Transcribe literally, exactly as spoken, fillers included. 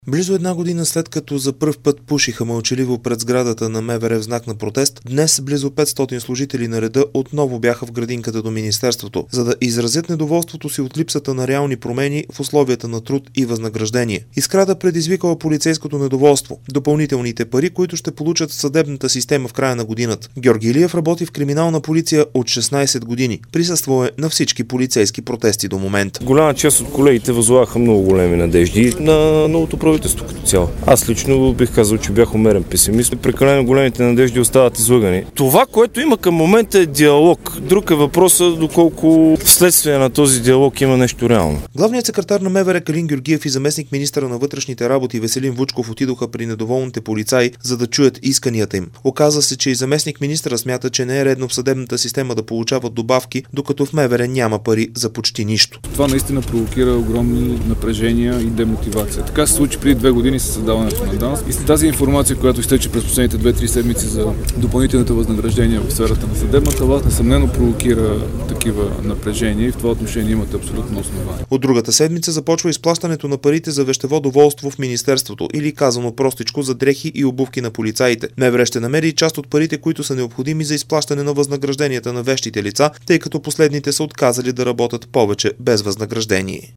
Близо една година след като за пръв път пушиха мълчаливо пред сградата на МВР в знак на протест, днес близо петстотин служители на реда отново бяха в градинката до Министерството, за да изразят недоволството си от липсата на реални промени в условията на труд и възнаграждение. Искрата предизвикала полицейското недоволство, допълнителните пари, които ще получат в съдебната система в края на годината. Георги Илиев работи в криминална полиция от шестнайсет години. Присъствал е на всички полицейски протести до момента. Голяма част от колегите възлагаха много големи надежди на новото правителство като цяло. Аз лично бих казал, че бях умерен песимист. Прекалено големите надежди остават излъгани. Това, което има към момента, е диалог. Друг е въпросът доколко вследствие на този диалог има нещо реално. Главният секретар на МВР Калин Георгиев и заместник министъра на вътрешните работи Веселин Вучков отидоха при недоволните полицаи, за да чуят исканията им. Оказа се, че и заместник министъра смята, че не е редно в съдебната система да получават добавки, докато в МВР няма пари за почти нищо. Това наистина провокира огромни напрежения и демотивация. Така се случи преди две години с създаването на ДАНС. И тази информация, която изтече през последните две-три седмици за допълнителните възнаграждения в сферата на съдебната власт, несъмнено провокира такива напрежения и в това отношение имате абсолютно основание. От другата седмица започва изплащането на парите за вещево доволство в Министерството, или казано простичко за дрехи и обувки на полицаите. МВР ще намери част от парите, които са необходими за изплащане на възнагражденията на вещите лица, тъй като последните са отказали да работят повече без възнаграждение.